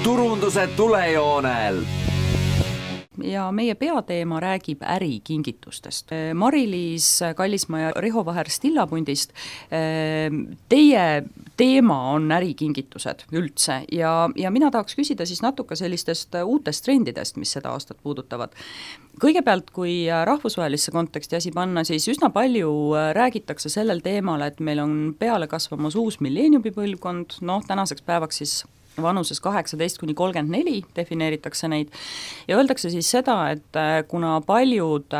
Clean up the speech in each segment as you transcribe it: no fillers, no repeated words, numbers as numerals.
turunduse tulejoonel. Ja meie peateema räägib ärikingitustest. Mari-Liis Kallismaa ja Riho Vaher Stillapundist, teie teema on ärikingitused üldse ja mina tahaks küsida siis natuke sellistest uutest trendidest, mis seda aastat puudutavad. Kõigepealt, kui rahvusvahelisse konteksti asi panna, siis üsna palju räägitakse sellel teemal, et meil on peale kasvamas uus milleeniumi põlvkond, tänaseks päevaks siis vanuses 18–34 defineeritakse neid ja öeldakse siis seda, et kuna paljud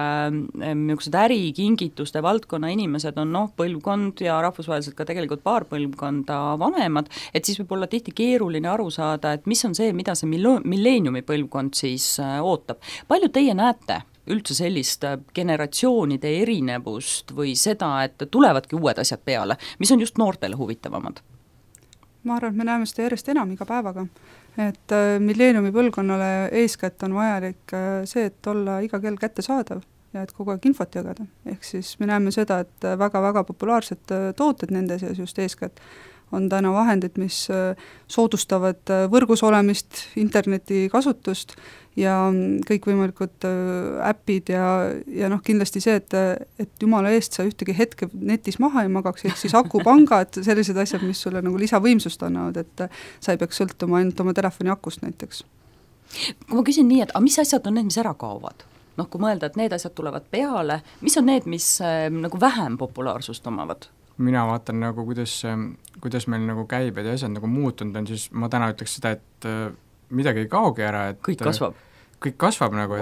ärikingituste valdkonna inimesed on põlvkond ja rahvusvaheliselt ka tegelikult paar põlvkonda vanemad, et siis võib olla tihti keeruline aru saada, et mis on see, mida see milleeniumi põlvkond siis ootab. Palju teie näete üldse sellist generatsioonide erinevust või seda, et tulevadki uued asjad peale, mis on just noortele huvitavamad? Ma arvan, et me näeme seda järjest enam iga päevaga, et milleeniumi põlvkonnale eeskätt on vajalik see, et olla iga kell kättesaadav ja et kogu aeg infot jagada. Ehk siis me näeme seda, et väga-väga populaarsed tooted nende seas just eeskätt on täna vahendid, mis soodustavad võrgus olemist, interneti kasutust ja kõikvõimalikud äpid ja kindlasti see, et jumala eest sa ühtegi hetke netis maha ei magaks, ehk siis akupangad, sellised asjad, mis sulle nagu lisavõimsust annavad, et sa ei peaks sõltuma ainult oma telefoni akust näiteks. Kui ma küsin nii, et mis asjad on need, mis ära kaovad? Kui mõelda, et need asjad tulevad peale, mis on need, mis nagu vähem populaarsust omavad? Mina vaatan nagu, kuidas meil nagu käibed ja asjad nagu muutunud on, siis ma täna ütleks seda, et midagi ei kaogi ära, et kõik kasvab? Kõik kasvab nagu,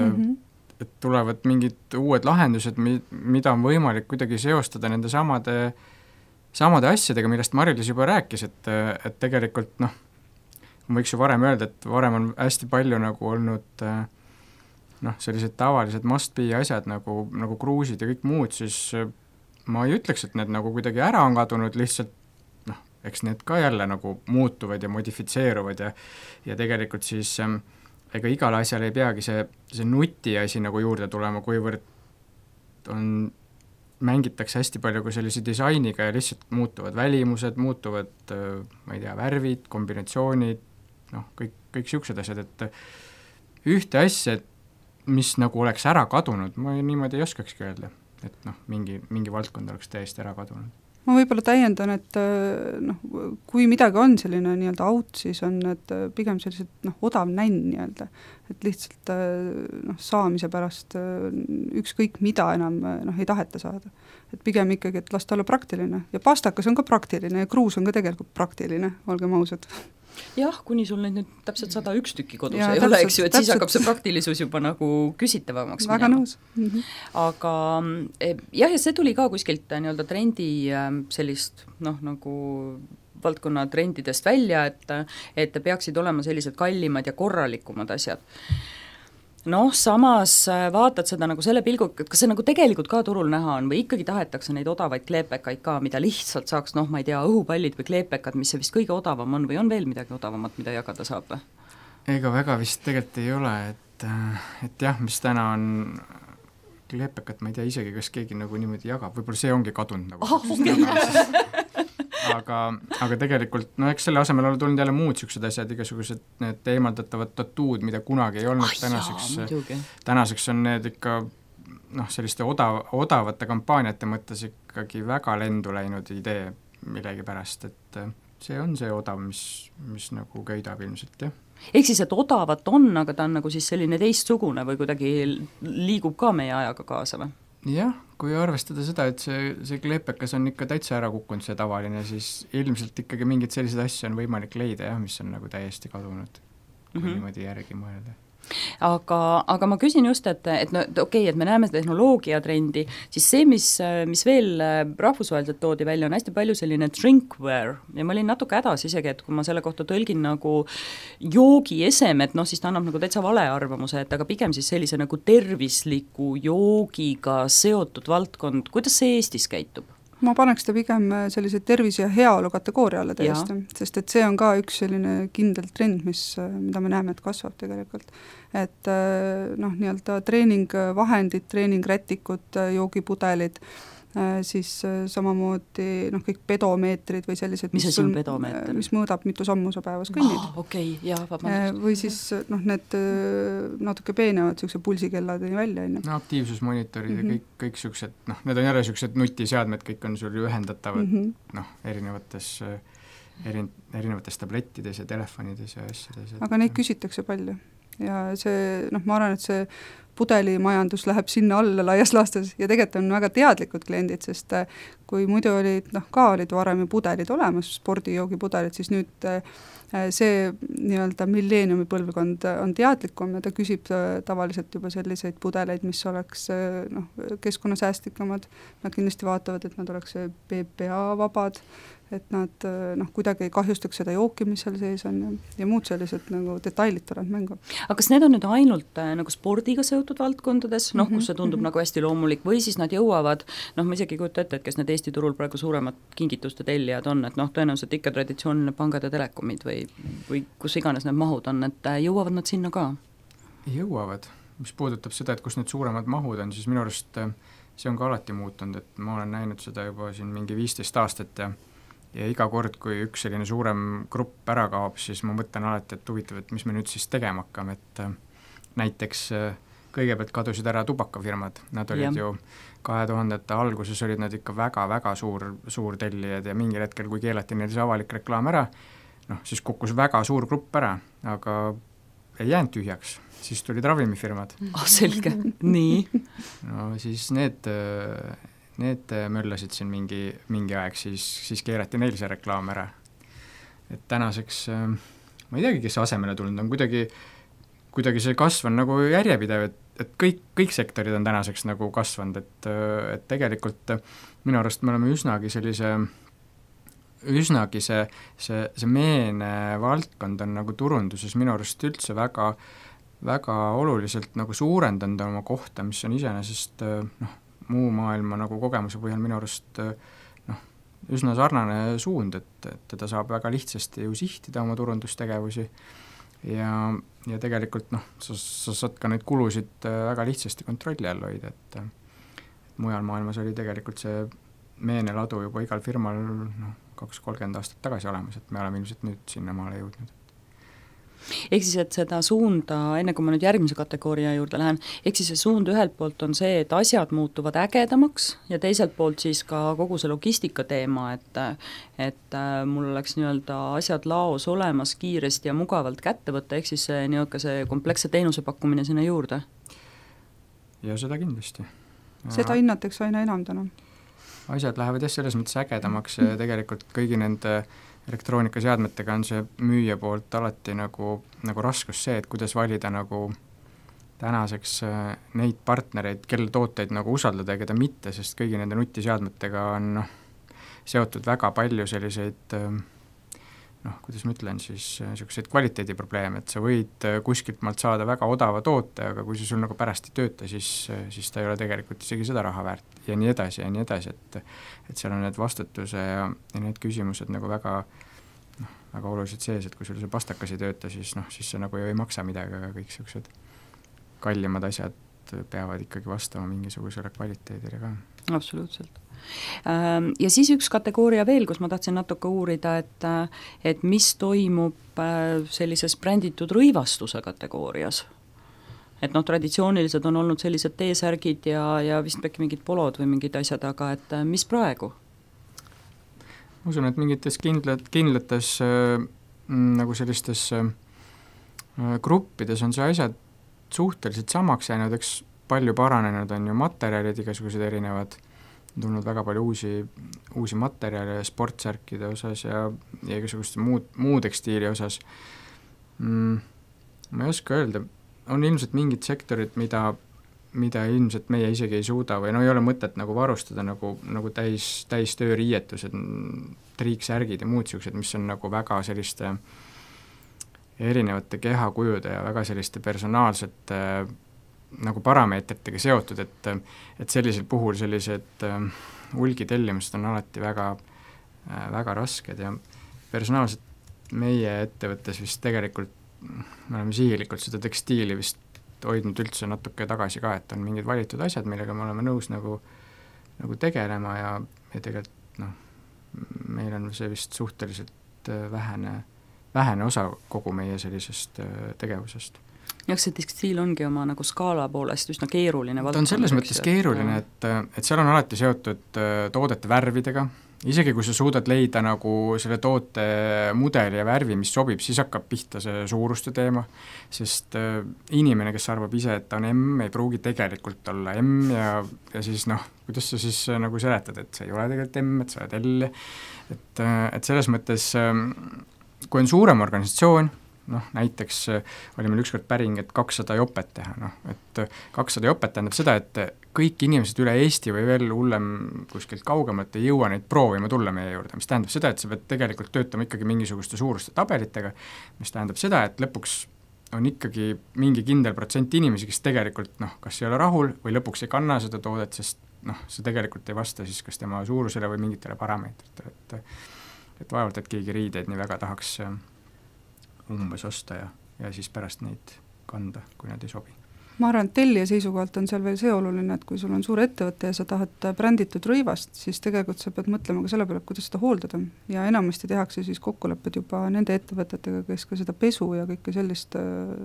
et tulevad mingid uued lahendused, mida on võimalik kuidagi seostada nende samade asjadega, millest Mari-Liis juba rääkis, et tegelikult ma võiks ju varem öelda, et varem on hästi palju nagu olnud sellised tavalised must-be asjad nagu kruusid ja kõik muud, siis ma ei ütleks, et need nagu kuidagi ära on kadunud, lihtsalt eks need ka jälle nagu muutuvad ja modifitseeruvad ja tegelikult siis ega igale asjale ei peagi see nutiasi nagu juurde tulema, kuivõrd mängitakse hästi palju ka sellise disainiga ja lihtsalt muutuvad välimused, muutuvad, ma ei tea, värvid, kombinatsioonid, kõik siuksed asjad, et ühte asja, mis nagu oleks ära kadunud, ma niimoodi ei oskakski öelda, et mingi valdkond oleks täiesti ära kadunud. Ma võib-olla täiendan, et kui midagi on selline nii-öelda out, siis on need pigem sellised odav nänn nii-öelda, et lihtsalt saamise pärast ükskõik mida enam ei taheta saada. Et pigem ikkagi, et lasta olla praktiline ja pastakas on ka praktiline ja kruus on ka tegelikult praktiline, olgem ausad. Jah, kuni sul nüüd täpselt 101 tükki kodus ei ole, eks ju, et siis hakkab see praktilisus juba nagu küsitavamaks väga minema. Nõus. Aga ja see tuli ka kuskilt nii-öelda trendi sellist nagu valdkonna trendidest välja, et peaksid olema sellised kallimad ja korralikumad asjad. Samas vaatad seda nagu selle pilgu, kas see nagu tegelikult ka turul näha on või ikkagi tahetakse neid odavaid kleepekaid ka, mida lihtsalt saaks, ma ei tea, õhupallid või kleepekad, mis see vist kõige odavam on või on veel midagi odavamat, mida jagada saab? Ega väga vist tegelikult ei ole, et jah, mis täna on kleepekat, ma ei tea isegi, kas keegi nagu niimoodi jagab, võib-olla see ongi kadunud nagu. Aga tegelikult, eks selle asemel ole tulnud jälle muud siuksed asjad, igasugused need eemaldatavad tatuud, mida kunagi ei olnud tänaseks on need ikka selliste odavate kampaaniate mõttes ikkagi väga lendu läinud idee millegi pärast, et see on see odav, mis nagu köidab ilmselt, jah. Ehk siis, et odavat on, aga ta on nagu siis selline teistsugune või kuidagi liigub ka meie ajaga kaasa või? Jah, kui arvestada seda, et see kleepekas on ikka täitsa ära kukkunud see tavaline, siis ilmselt ikkagi mingid sellised asju on võimalik leida, jah, mis on nagu täiesti kadunud, kui niimoodi järgi mõelda. Aga ma küsin just, et me näeme tehnoloogia trendi, siis see, mis veel rahvusvaheliselt toodi välja, on hästi palju selline drinkware ja ma olin natuke hädas isegi, et kui ma selle kohta tõlgin nagu joogiesemed, siis ta annab nagu täitsa vale arvamuse, et aga pigem siis sellise nagu tervisliku joogiga seotud valdkond, kuidas see Eestis käitub? Ma paneks ta pigem sellise tervise ja heaolu kategooria alla täiesti, sest et see on ka üks selline kindel trend, mida me näeme, et kasvab tegelikult. Et nii-öelda treeningvahendid, treeningrätikud, joogipudelid, siis samamoodi kõik pedomeetrid või sellised, mis asi on pedomeeter? Mis mõõdab, mitu sammu sa päevas kõnnid. Okei, jah, vabandust. Või siis need natuke peenevad niisuguse pulsikellad välja. No aktiivsusmonitorid ja kõik niisugused, need on jälle niisugused nutiseadmed, kõik on sul ju ühendatavad erinevates tablettides ja telefonides ja asjades. Aga neid küsitakse palju ja see, ma arvan, et see pudelimajandus läheb sinna alla laias laastes ja tegelikult on väga teadlikud kliendid, sest kui muidu olid, ka olid varem ju pudelid olemas, spordijoogipudelid, siis nüüd see nii-öelda milleeniumi põlvkond on teadlikum ja ta küsib tavaliselt juba selliseid pudeleid, mis oleks keskkonnasäästlikumad. Nad kindlasti vaatavad, et nad oleks PPA-vabad, et nad kuidagi ei kahjustaks seda jooki, mis seal sees on ja muud sellised detailid tulevad mängu. Aga kas need on nüüd ainult spordiga seotud valdkondades, kus see tundub nagu hästi loomulik, või siis nad jõuavad, ma isegi ei kujuta ette, et kes need Eesti turul praegu suuremad kingituste tellijad on, et tõenäoliselt ikka traditsiooniline pangad ja telekomid või kus iganes need mahud on, et jõuavad nad sinna ka? Jõuavad. Mis puudutab seda, et kus need suuremad mahud on, siis minu arust see on ka alati muutunud, et ma olen näinud seda juba siin mingi 15 aastat ja iga kord, kui üks selline suurem grupp ära kaob, siis ma mõtlen alati, et huvitav, et mis me nüüd siis tegema hakkame, et näiteks kõigepealt kadusid ära tubakafirmad, nad olid ju 2000-te alguses olid nad ikka väga-väga suur tellijad ja mingil hetkel, kui keelati neil see avalik reklaam ära, siis kukkus väga suur grupp ära, aga ei jäänud tühjaks, siis tulid ravimifirmad. Selge, nii. No siis need möllasid siin mingi aeg, siis keerati neil see reklaam ära. Et tänaseks, ma ei teagi, kes asemele tulnud on, kuidagi see kasv on nagu järjepidev, et kõik sektorid on tänaseks nagu kasvanud, et tegelikult minu arust me oleme üsnagi see meene valdkond on nagu turunduses minu arust üldse väga oluliselt nagu suurendanud oma kohta, mis on iseenesest muu maailma nagu kogemuse põhjal minu arust üsna sarnane suund, et teda saab väga lihtsasti ju sihtida oma turundustegevusi ja tegelikult sa saad ka neid kulusid väga lihtsasti kontrolli all hoida, et mujal maailmas oli tegelikult see meeneladu juba igal firmal 20-30 aastat tagasi olemas, et me oleme ilmselt nüüd sinna maale jõudnud. Ehk siis, et seda suunda, enne kui ma nüüd järgmise kategooria juurde lähen, ehk siis see suund ühelt poolt on see, et asjad muutuvad ägedamaks ja teiselt poolt siis ka kogu see logistika teema, et mul oleks nii-öelda asjad laos olemas kiiresti ja mugavalt kätte võtta, ehk siis see kompleksse teenuse pakkumine sinna juurde? Ja seda kindlasti. Seda hinnatakse aina enam täna. Asjad lähevad selles mõttes ägedamaks ja tegelikult kõigi nende elektroonikaseadmetega on see müüja poolt alati nagu raskus see, et kuidas valida nagu tänaseks neid partnereid, kelle tooteid nagu usaldada ja keda mitte, sest kõigi nende nutiseadmetega on seotud väga palju selliseid kuidas ma ütlen siis, niisuguseid kvaliteediprobleeme, et sa võid kuskilt maalt saada väga odava toote, aga kui see sul nagu pärast ei tööta, siis ta ei ole tegelikult isegi seda raha väärt ja nii edasi, et seal on need vastutuse ja need küsimused nagu väga olulised sees, et kui sul see pastakas ei tööta, siis see nagu ju ei maksa midagi, aga kõik niisugused kallimad asjad peavad ikkagi vastama mingisugusele kvaliteedile ka. Absoluutselt. Ja siis üks kategooria veel, kus ma tahtsin natuke uurida, et mis toimub sellises bränditud rõivastuse kategoorias. Et traditsioonilised on olnud sellised T-särgid ja vist äkki mingid polod või mingid asjad, aga et mis praegu? Ma usun, et mingites kindlates nagu sellistes gruppides on see asjad suhteliselt samaks jäänud, eks palju paranenud on ju materjalid, igasugused erinevad, tulnud väga palju uusi materjale sportsärkide osas ja igasuguste muu tekstiili osas. Ma ei oska öelda, on ilmselt mingid sektorid, mida ilmselt meie isegi ei suuda või ei ole mõtet nagu varustada nagu täis tööriietused, triiksärgid ja muud sellised, mis on nagu väga selliste erinevate kehakujude ja väga selliste personaalsete nagu parameetritega seotud, et sellisel puhul sellised hulgitellimused on alati väga rasked ja personaalselt meie ettevõttes vist tegelikult me oleme sihilikult seda tekstiili vist hoidnud üldse natuke tagasi ka, et on mingid valitud asjad, millega me oleme nõus nagu nagu tegelema ja tegelikult meil on see vist suhteliselt vähene osa kogu meie sellisest tegevusest. jah, see tekstiil ongi oma nagu skaala poolest üsna keeruline valdkond. Ta on selles mõttes keeruline, et seal on alati seotud toodete värvidega, isegi kui sa suudad leida nagu selle toote mudeli ja värvi, mis sobib, siis hakkab pihta see suuruste teema, sest inimene, kes arvab ise, et ta on M, ei pruugi tegelikult olla M ja siis kuidas sa siis nagu seletad, et see ei ole tegelikult M, et sa oled L, et selles mõttes, kui on suurem organisatsioon, näiteks oli meil ükskord päring, et 200 jopet teha, et 200 jopet tähendab seda, et kõik inimesed üle Eesti või veel hullem kuskilt kaugemalt ei jõua neid proovima tulla meie juurde, mis tähendab seda, et sa pead tegelikult töötama ikkagi mingisuguste suuruste tabelitega, mis tähendab seda, et lõpuks on ikkagi mingi kindel protsent inimesi, kes tegelikult kas ei ole rahul või lõpuks ei kanna seda toodet, sest see tegelikult ei vasta siis kas tema suurusele või mingitele parameetritele, et vaevalt, et keegi riideid nii väga tahaks umbes osta ja siis pärast neid kanda, kui nad ei sobi. Ma arvan, et tellija seisukohalt on seal veel see oluline, et kui sul on suur ettevõte ja sa tahad bränditud rõivast, siis tegelikult sa pead mõtlema ka selle peale, kuidas seda hooldada. Ja enamasti tehakse siis kokkulepped juba nende ettevõtetega, kes ka seda pesu ja kõike sellist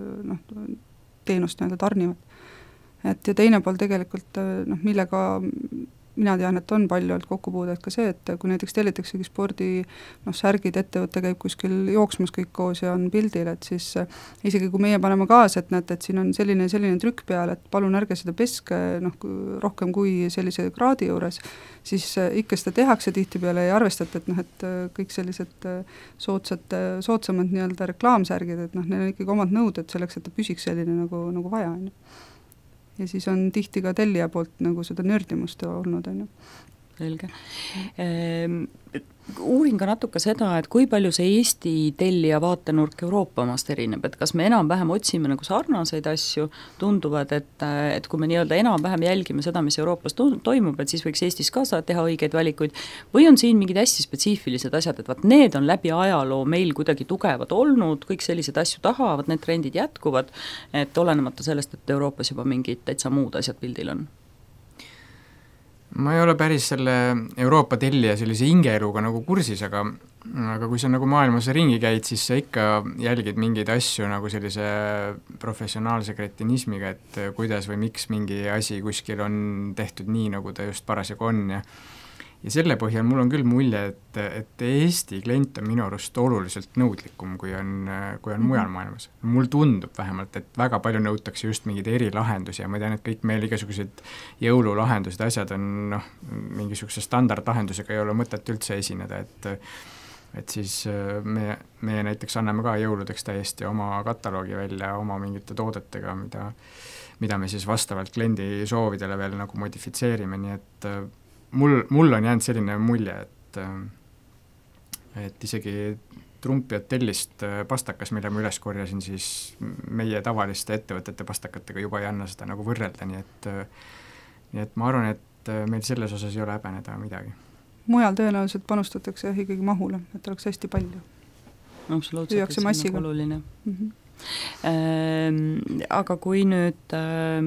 teenust tarnivad. Ja teine pool tegelikult, millega mina tean, et on palju olnud kokkupuudet ka see, et kui näiteks tellitaksegi spordi särgid, ettevõte käib kuskil jooksmas kõik koos ja on pildil, et siis isegi kui meie paneme kaasa, et näete, et siin on selline trükk peal, et palun ärge seda peske rohkem kui sellise kraadi juures, siis ikka seda tehakse tihtipeale ja arvestate, et kõik sellised soodsamad nii-öelda reklaamsärgid, et neil on ikkagi omad nõuded selleks, et ta püsiks selline nagu vaja on. Ja siis on tihti ka tellija poolt nagu seda nördimust olnud. Selge. Uurin ka natuke seda, et kui palju see Eesti tellija vaatenurk Euroopa omast erineb, et kas me enam-vähem otsime nagu sarnaseid asju, tunduvad, et kui me nii-öelda enam-vähem jälgime seda, mis Euroopas toimub, et siis võiks Eestis ka teha õigeid valikuid, või on siin mingid hästi spetsiifilised asjad, et vaat need on läbi ajaloo meil kuidagi tugevad olnud, kõik sellised asju tahavad, need trendid jätkuvad, et olenemata sellest, et Euroopas juba mingid täitsa muud asjad pildil on. Ma ei ole päris selle Euroopa tellija sellise hingeeluga nagu kursis, aga kui sa nagu maailmas ringi käid, siis sa ikka jälgid mingeid asju nagu sellise professionaalse kretinismiga, et kuidas või miks mingi asi kuskil on tehtud nii, nagu ta just parasjagu on ja selle põhjal mul on küll mulje, et Eesti klient on minu arust oluliselt nõudlikum, kui on mujal maailmas. Mul tundub vähemalt, et väga palju nõutakse just mingeid erilahendusi ja ma tean, et kõik meil igasugused jõululahendused, asjad on mingisuguse standardlahendusega ei ole mõtet üldse esineda, et siis me näiteks anname ka jõuludeks täiesti oma kataloogi välja oma mingite toodetega, mida me siis vastavalt kliendi soovidele veel nagu modifitseerime, nii et mul on jäänud selline mulje, et isegi Trumpi hotellist pastakas, mille ma üles korjasin, siis meie tavaliste ettevõtete pastakatega juba ei anna seda nagu võrrelda, nii et ma arvan, et meil selles osas ei ole häbeneda midagi. Mujal tõenäoliselt panustatakse ikkagi mahule, et oleks hästi palju. Absoluutselt, see on nagu oluline. Aga kui nüüd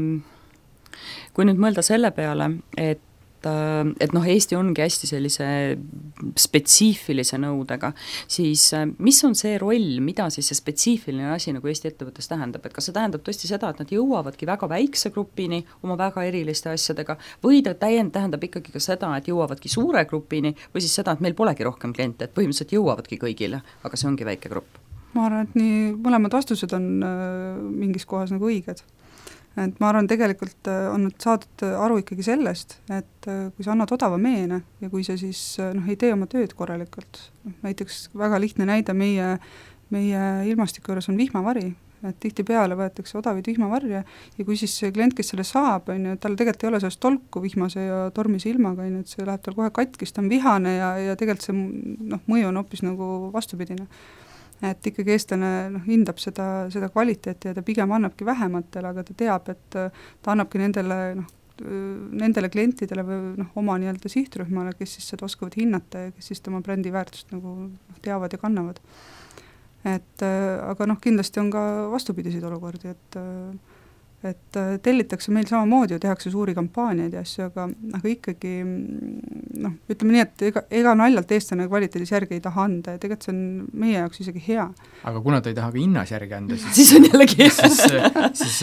mõelda selle peale, et Eesti ongi hästi sellise spetsiifilise nõudega, siis mis on see roll, mida siis see spetsiifiline asi nagu Eesti ettevõttes tähendab, et kas see tähendab tõesti seda, et nad jõuavadki väga väikse grupini oma väga eriliste asjadega või ta tähendab ikkagi ka seda, et jõuavadki suure grupini või siis seda, et meil polegi rohkem kliente, et põhimõtteliselt jõuavadki kõigile, aga see ongi väike grupp? Ma arvan, et nii mõlemad vastused on mingis kohas nagu õiged. Et ma arvan, tegelikult on nüüd saadud aru ikkagi sellest, et kui sa annad odava meene ja kui sa siis ei tee oma tööd korralikult, näiteks väga lihtne näide meie ilmastiku juures on vihmavari, et tihtipeale võetakse odavaid vihmavarje ja kui siis see klient, kes selle saab, tal tegelikult ei ole sellest tolku vihmase ja tormise ilmaga, et see läheb tal kohe katkis, ta on vihane ja tegelikult see mõju on hoopis nagu vastupidine. Et ikkagi eestlane hindab seda kvaliteeti ja ta pigem annabki vähematele, aga ta teab, et ta annabki nendele klientidele või oma nii-öelda sihtrühmale, kes siis seda oskavad hinnata ja kes siis tema brändi väärtust nagu teavad ja kannavad. Aga kindlasti on ka vastupidiseid olukordi, et tellitakse meil samamoodi ju, tehakse suuri kampaaniaid ja asju, aga ikkagi noh, ütleme nii, et ega naljalt eestlane kvaliteedis järgi ei taha anda ja tegelikult see on meie jaoks isegi hea. Aga kuna ta ei taha ka hinnas järgi anda, siis on jällegi siis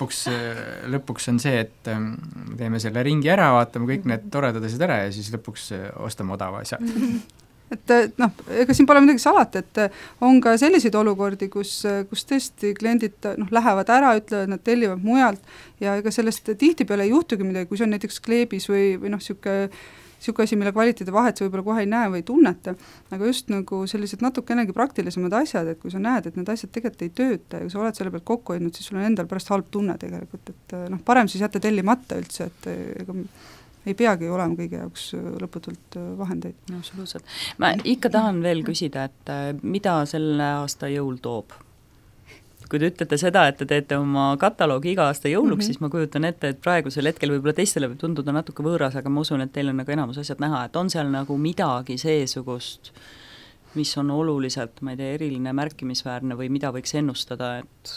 lõpuks on see, et teeme selle ringi ära, vaatame kõik need toredad asjad ära ja siis lõpuks ostame odava asja. Et noh, ega siin pole midagi salata, et on ka selliseid olukordi, kus tõesti kliendid lähevad ära, ütlevad, nad tellivad mujalt ja ega sellest tihtipeale ei juhtugi midagi, kui see on näiteks kleebis või siuke asi, mille kvaliteedi vahet sa võib-olla kohe ei näe või tunneta, aga just nagu sellised natukenegi praktilisemad asjad, et kui sa näed, et need asjad tegelikult ei tööta ja kui sa oled selle pealt kokku hoidnud, siis sul on endal pärast halb tunne tegelikult, et parem siis jätta tellimata üldse, et ega ei peagi olema kõige jaoks lõputult vahendeid. No, absoluutselt. Ma ikka tahan veel küsida, et mida selle aasta jõul toob? Kui te ütlete seda, et te teete oma kataloogi iga aasta jõuluks, siis ma kujutan ette, et praegusel hetkel võib-olla teistele võib tunduda natuke võõras, aga ma usun, et teil on nagu enamus asjad näha, et on seal nagu midagi seesugust, mis on oluliselt, ma ei tea, eriline, märkimisväärne või mida võiks ennustada, et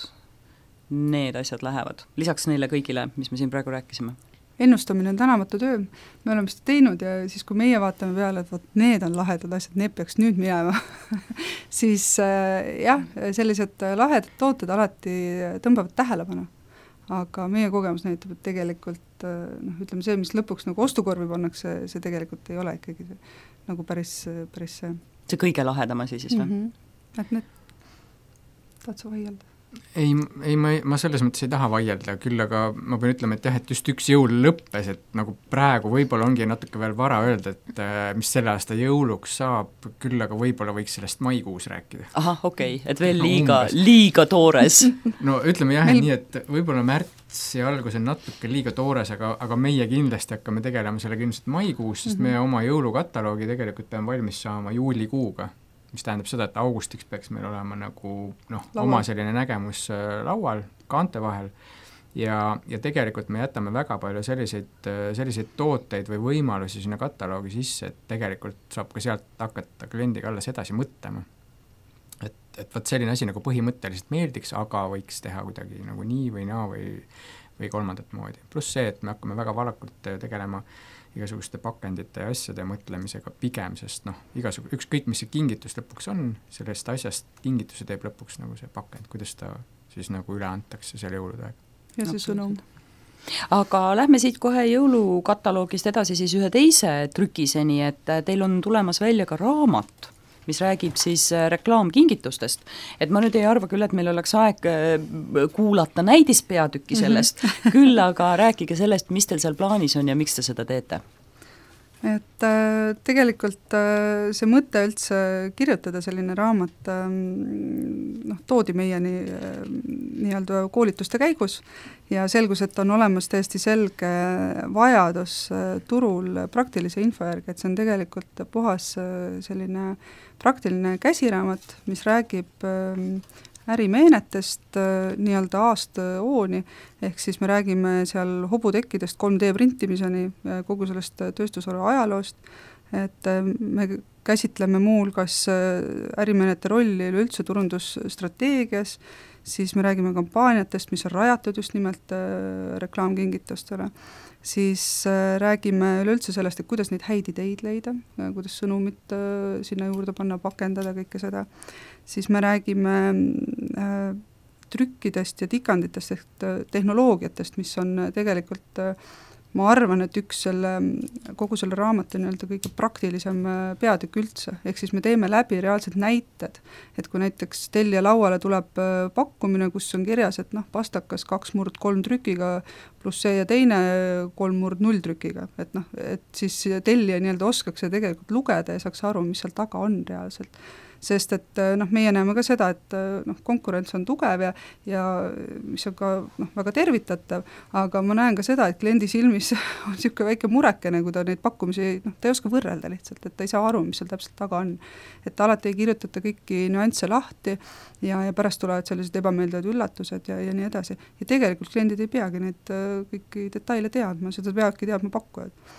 need asjad lähevad. Lisaks neile kõigile, mis me siin praegu rääkisime. Ennustamine on tänamatu töö, me oleme seda teinud ja siis kui meie vaatame peale, et need on lahedad asjad, need peaks nüüd minema siis jah, sellised lahedad tooted alati tõmbavad tähelepanu, aga meie kogemus näitab, et tegelikult ütleme see, mis lõpuks nagu ostukorvi pannakse, see tegelikult ei ole ikkagi nagu päris see. See kõige lahedam asi siis või? Et need tahad sa vaielda? Ei, ma selles mõttes ei taha vaielda, küll aga ma pean ütlema, et jah, et just üks jõul lõppes, et nagu praegu võib-olla ongi natuke veel vara öelda, et mis selle aasta jõuluks saab, küll aga võib-olla võiks sellest maikuus rääkida. Ahah, okei, et veel liiga toores. No ütleme jah, nii, et võib-olla märtsi algus on natuke liiga toores, aga meie kindlasti hakkame tegelema sellega ilmselt maikuus, sest me oma jõulukataloogi tegelikult peame valmis saama juulikuuga, mis tähendab seda, et augustiks peaks meil olema nagu oma selline nägemus laual, kaante vahel ja tegelikult me jätame väga palju selliseid tooteid või võimalusi sinna kataloogi sisse, et tegelikult saab ka sealt hakata kliendiga alles edasi mõtlema. Et võt selline asi nagu põhimõtteliselt meeldiks, aga võiks teha kuidagi nagu nii või naa või kolmandat moodi. Pluss see, et me hakkame väga valakult tegelema igasuguste pakendite ja asjade mõtlemisega pigem, sest ükskõik, mis see kingitus lõpuks on, sellest asjast kingituse teeb lõpuks nagu see pakend, kuidas ta siis nagu üle antakse selle jõulude aega. Ja see sõnum. Aga lähme siit kohe jõulukataloogist edasi siis ühe teise trükiseni, et teil on tulemas välja ka raamat, mis räägib siis reklaamkingitustest. Et ma nüüd ei arva küll, et meil oleks aeg kuulata näidispeatükki sellest, küll aga rääkige sellest, mis teil seal plaanis on ja miks te seda teete. Et tegelikult see mõte üldse kirjutada selline raamat toodi meieni nii-öelda koolituste käigus ja selgus, et on olemas täiesti selge vajadus turul praktilise info järgi, et see on tegelikult puhas selline praktiline käsiraamat, mis räägib ärimeenetest nii-öelda aastaooni, ehk siis me räägime seal hobutekkidest 3D printimiseni, kogu sellest tööstusharu ajaloost, et me käsitleme muulgas ärimeenete rolli üleüldse turundusstrateegias, siis me räägime kampaaniatest, mis on rajatud just nimelt reklaamkingitustele, siis räägime üleüldse sellest, et kuidas neid häid ideid leida, kuidas sõnumit sinna juurde panna, pakendada, kõike seda. Siis me räägime trükkidest ja tikanditest ehk tehnoloogiatest, mis on tegelikult, ma arvan, et kogu selle raamatu nii-öelda kõige praktilisem peatükk üldse, ehk siis me teeme läbi reaalsed näited, et kui näiteks tellija lauale tuleb pakkumine, kus on kirjas, et pastakas 2/3 trükiga pluss see ja teine 3/0 trükiga, et siis tellija nii-öelda oskaks see tegelikult lugeda ja saaks aru, mis seal taga on reaalselt. Sest et meie näeme ka seda, et konkurents on tugev ja mis on ka väga tervitatav, aga ma näen ka seda, et kliendi silmis on niisugune väike murekene, kui ta neid pakkumisi, ta ei oska võrrelda lihtsalt, et ta ei saa aru, mis seal täpselt taga on. Et alati ei kirjutata kõiki nüansse lahti ja pärast tulevad sellised ebameeldivad üllatused ja nii edasi. Ja tegelikult kliendid ei peagi neid kõiki detaile teadma, seda peavadki teadma pakkujad.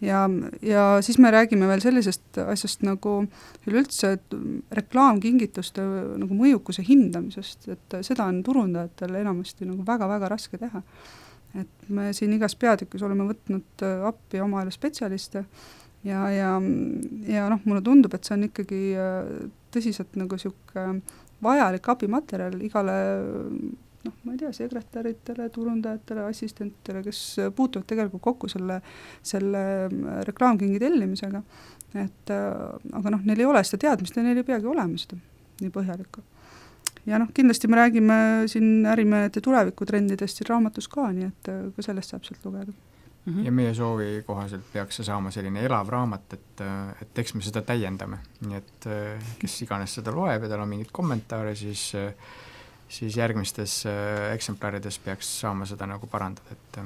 ja siis me räägime veel sellisest asjast nagu üleüldse reklaamkingituste nagu mõjukuse hindamisest, et seda on turundajatel enamasti nagu väga-väga raske teha. Et me siin igas peatükis oleme võtnud appi oma spetsialiste ja mulle tundub, et see on ikkagi tõsiselt nagu sihuke vajalik abimaterjal igale ma ei tea, sekretäritele, turundajatele, assistentidele, kes puutuvad tegelikult kokku selle reklaamkingi tellimisega. Aga neil ei ole seda teadmist ja neil ei peagi olema seda nii põhjalikku. Ja kindlasti me räägime siin ärimenete tulevikutrendidest siin raamatus ka, nii et ka sellest saab sealt lugeda. Ja meie soovi kohaselt peaks see saama selline elav raamat, et eks me seda täiendame. Nii et kes iganes seda loeb ja tal on mingid kommentaare, siis järgmistes eksemplarides peaks saama seda nagu parandada, et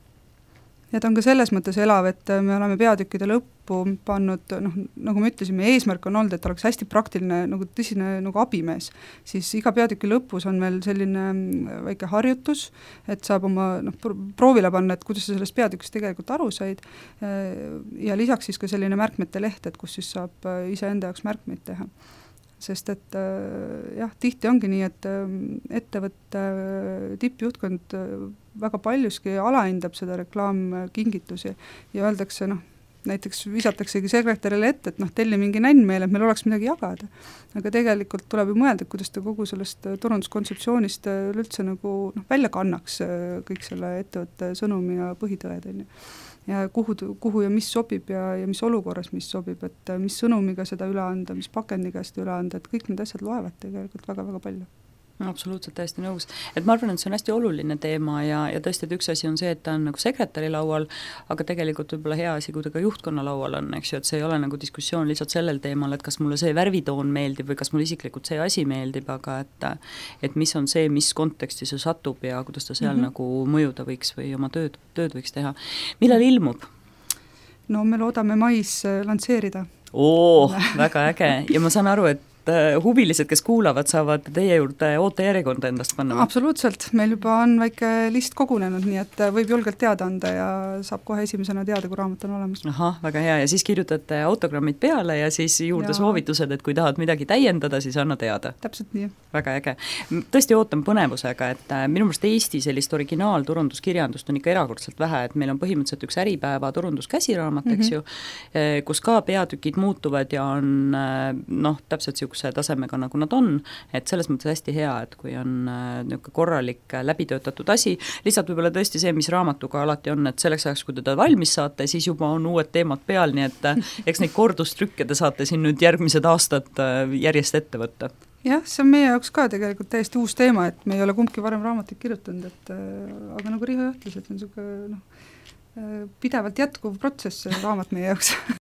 ja ta on ka selles mõttes elav, et me oleme peatükkide lõppu pannud, nagu me ütlesime, eesmärk on olnud, et oleks hästi praktiline, nagu tõsine nagu abimees. Siis iga peatüki lõpus on meil selline väike harjutus, et saab oma proovile panna, et kuidas sa sellest peatükist tegelikult aru said, ja lisaks siis ka selline märkmete leht, et kus siis saab iseenda jaoks märkmeid teha. Sest et tihti ongi nii, et ettevõtte tippjuhtkond väga paljuski alahindab seda reklaamkingitusi ja öeldakse, näiteks visataksegi sekretärile ette, et telli mingi nännmeel, et meil oleks midagi jagada. Aga tegelikult tuleb ju mõelda, kuidas ta kogu sellest turunduskontseptsioonist üldse nagu välja kannaks kõik selle ettevõtte sõnumi ja põhitõed. Ja kuhu ja mis sobib ja mis olukorras mis sobib, et mis sõnumiga seda üle anda, mis pakendiga seda üle anda, et kõik need asjad loevad tegelikult väga-väga palju. Absoluutselt täiesti nõus. Et ma arvan, et see on hästi oluline teema ja tõesti, et üks asi on see, et ta on nagu sekretäri laual, aga tegelikult võib-olla hea asi, kui ta ka juhtkonna laual on, eks ju, et see ei ole nagu diskussioon lihtsalt sellel teemal, et kas mulle see värvitoon meeldib või kas mulle isiklikult see asi meeldib, aga et mis on see, mis konteksti see satub ja kuidas ta seal nagu mõjuda võiks või oma tööd võiks teha. Millal ilmub? No me loodame mais lansseerida. Väga äge ja ma saan aru, et huvilised, kes kuulavad, saavad teie juurde ootejärjekorda endast panna? Absoluutselt, meil juba on väike list kogunenud, nii et võib julgelt teada anda ja saab kohe esimesena teada, kui raamat on olemas. Ahah, väga hea, ja siis kirjutate autogrammid peale ja siis juurde soovitused, et kui tahad midagi täiendada, siis anna teada. Täpselt nii. Väga äge. Tõesti ootan põnevusega, et minu meelest Eesti sellist originaalturunduskirjandust on ikka erakordselt vähe, et meil on põhimõtteliselt üks Äripäeva turunduskäsiraamat, eks ju, kus ka peatükid muutuvad ja on täpselt tasemega, nagu nad on, et selles mõttes hästi hea, et kui on korralik läbitöötatud asi, lihtsalt võib-olla tõesti see, mis raamatuga alati on, et selleks ajaks, kui teda valmis saate, siis juba on uued teemad peal, nii et eks neid kordustrükke te saate siin nüüd järgmised aastad järjest ette võtta. Jah, see on meie jaoks ka tegelikult täiesti uus teema, et me ei ole kumbki varem raamatit kirjutanud, aga nagu Riho ütles, et on niisugune pidevalt jätkuv protsess raamat meie jaoks.